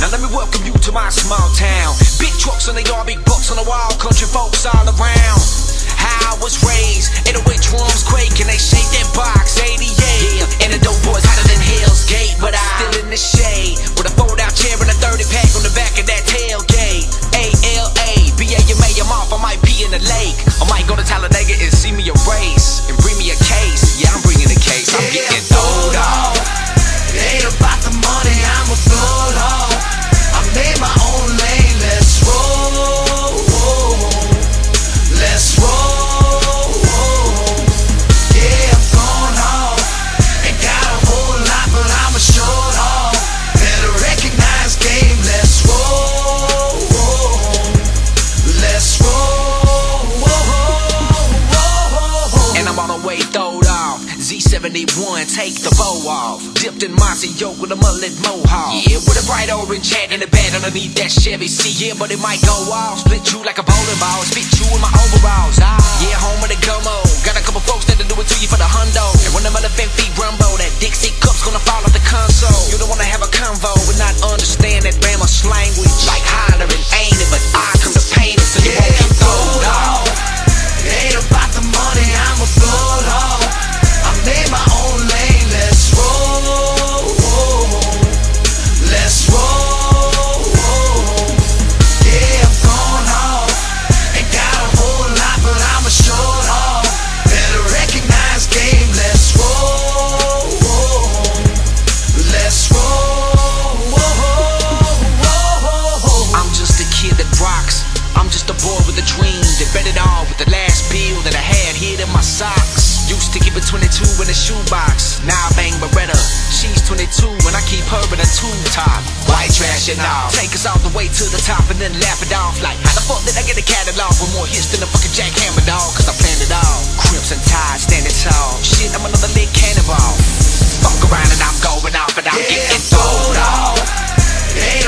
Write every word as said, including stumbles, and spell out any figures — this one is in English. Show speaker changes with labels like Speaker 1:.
Speaker 1: Now let me welcome you to my small town. Big trucks on the yard, big bucks on the wall, country folks all around. How I was raised, eight oh eight drums quake and they shake that box, eighty-eight. Yeah, and the dope boys hotter than Hell's Gate, but I still in the shade with a fold-out chair and a thirty pack on the back of that tailgate. A L A, B A M A, I'm off, I might be in the lake. I might go to Talladega and see me a race and bring me a case. Yeah, I'm bringing a case, I'm
Speaker 2: yeah,
Speaker 1: getting throwed off.
Speaker 2: It ain't about the money, I'm a float off. I made my own lane, let's roll, let's roll. Yeah, I'm going off. Ain't got a whole lot, but I'm a short off. Better recognize game, let's roll, let's roll.
Speaker 1: And I'm on the way throwed off. Z seventy-one, take the bow off. Dipped in Mossy yoke with a mullet mohawk. Yeah, with a bright orange hat and a bed underneath that Chevy. See, yeah, but it might go off. Split you like a bowling ball. Spit you in my overalls. Ah, yeah, home of the gummo. Got a couple folks that'll do it to you for the hundo. And when them elephant feet rumble, that Dixie cup's gonna fall off the console. You don't wanna have a convo and not understand that Bama's language. Like hollering, ain't it? But I come to paint it so you won't get throwed off.
Speaker 2: It ain't about the money, I'm a float off. I made my own lane, let's roll, let's roll. Yeah, I'm going off. Ain't got a whole lot, but I'm a short off. Better recognize game, let's roll, let's roll.
Speaker 1: I'm just a kid that rocks. I'm just a boy with a dream that bet it all with the last bill that I had hid in my socks. Used to keep a twenty-two in a shoebox. Now I bang Beretta. She's twenty-two and I keep her in a tube top. White trash and all. Take us all the way to the top and then laugh it off. Like, how the fuck did I get a catalog with more hits than a fucking jackhammer dog? Cause I planned it all. Crips and ties standing tall. Shit, I'm another lit cannonball. Fuck around and I'm going off and I'm
Speaker 2: Yeah,
Speaker 1: getting
Speaker 2: I'm throwed
Speaker 1: throwed off.
Speaker 2: off. It ain't